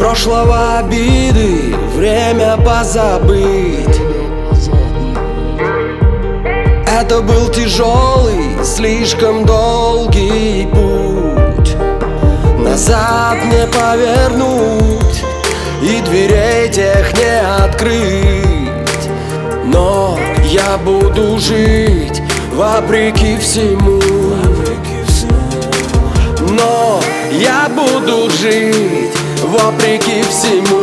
Прошлого обиды время позабыть. Это был тяжелый, слишком долгий путь. Назад не повернуть и дверей тех не открыть. Но я буду жить вопреки всему. Но я буду жить вопреки всему.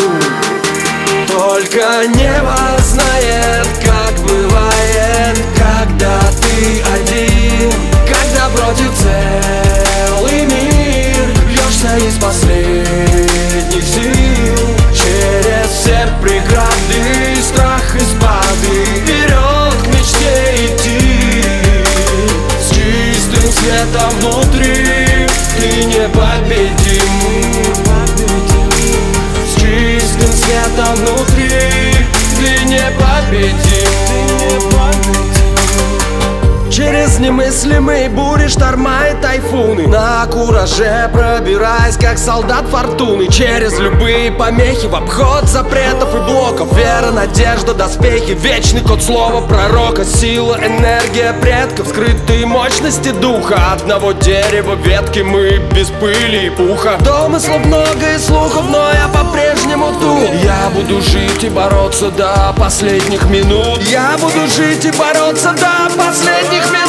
Только небо знает, как бывает, когда ты один, когда против целый мир бьешься из последних сил. Через все преграды, страх и спады, вперед к мечте идти. С чистым светом внутри ты непобедим. С чистым светом внутри ты непобедим. Через немыслимые бури, шторма и тайфуны, на кураже пробираясь, как солдат фортуны. Через любые помехи, в обход запретов и блоков. Вера, надежда, доспехи, вечный код слова пророка. Сила, энергия предков, скрытые мощности духа. Одного дерева ветки мы без пыли и пуха. Домыслов много и слухов, но я по-прежнему тут. Я буду жить и бороться до последних минут. Я буду жить и бороться до последних минут.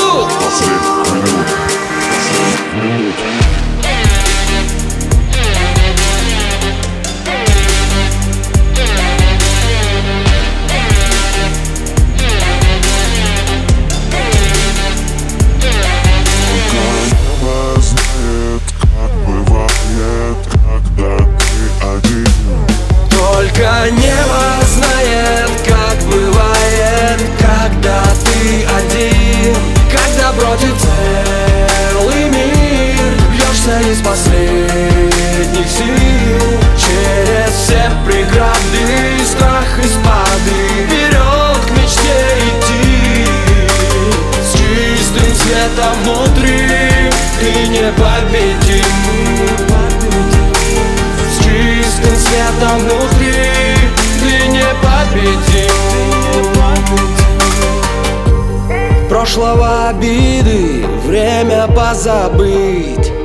Только небо знает, как бывает, когда ты один, когда против целый мир бьешься из последних сил. Через все преграды, страх и спады, вперед к мечте идти. С чистым светом внутри ты непобедим. С чистым светом внутри ты непобедим. Прошлого обиды время позабыть.